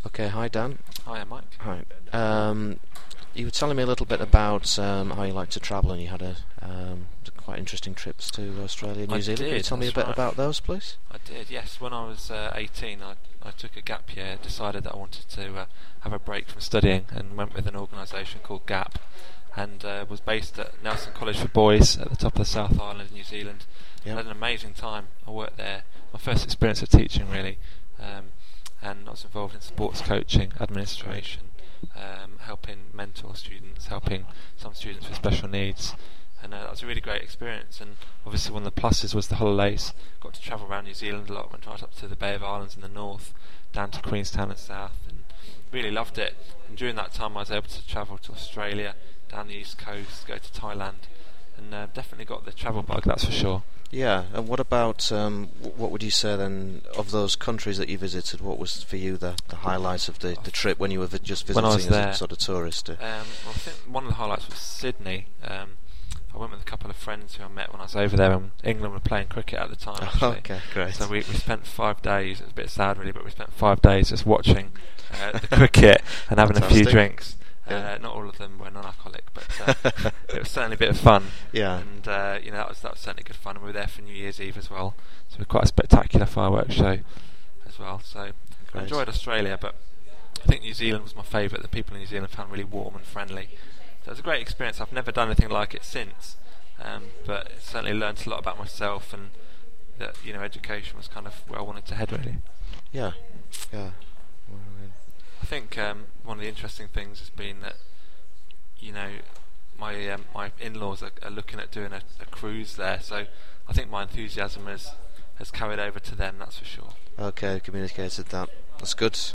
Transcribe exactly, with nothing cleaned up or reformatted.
Okay, hi Dan. Hi, I'm Mike. Hi. Um, you were telling me a little bit about um, how you like to travel, and you had a um, quite interesting trips to Australia and New I Zealand. did, Can you tell me a that's bit right. about those, please? I did, yes. When I was uh, eighteen, I, I took a gap year, decided that I wanted to uh, have a break from studying, and went with an organisation called GAP, and uh, was based at Nelson College for Boys at the top of the South Island, New Zealand. Yep. I had an amazing time. I worked there, my first experience of teaching, really. Um, and I was involved in sports coaching, administration, um, helping mentor students, helping some students with special needs, and uh, that was a really great experience. And obviously one of the pluses was the holidays. Got to travel around New Zealand a lot, went right up to the Bay of Islands in the north, down to Queenstown and south, and really loved it. And during that time I was able to travel to Australia, down the east coast, go to Thailand, and uh, definitely got the travel bug, that's for sure. Yeah, and what about, um, w- what would you say then, of those countries that you visited, what was for you the, the highlights of the, the trip when you were vi- just When I visiting was as there, a sort of tourist? Uh, Um, well, I think one of the highlights was Sydney. Um, I went with a couple of friends who I met when I was over there, and England were playing cricket at the time, actually. okay, great. So we, we spent five days, it was a bit sad really, but we spent five days just watching uh, the cricket and having a few Fantastic. drinks. Yeah. Uh, not all of them were non-alcoholic, but uh, it was certainly a bit of fun. Yeah. And uh, you know that was that was certainly good fun. And we were there for New Year's Eve as well, so it was quite a spectacular fireworks show as well. So I Great. enjoyed Australia, but I think New Zealand was my favourite. The people in New Zealand found really warm and friendly. So it was a great experience. I've never done anything like it since, um, but it certainly learnt a lot about myself, and that you know education was kind of where I wanted to head really. Yeah, yeah. Well, uh, I think um, one of the interesting things has been that you know my um, my in-laws are, are looking at doing a, a cruise there, so I think my enthusiasm has has carried over to them, that's for sure. Okay, communicated that. That's good.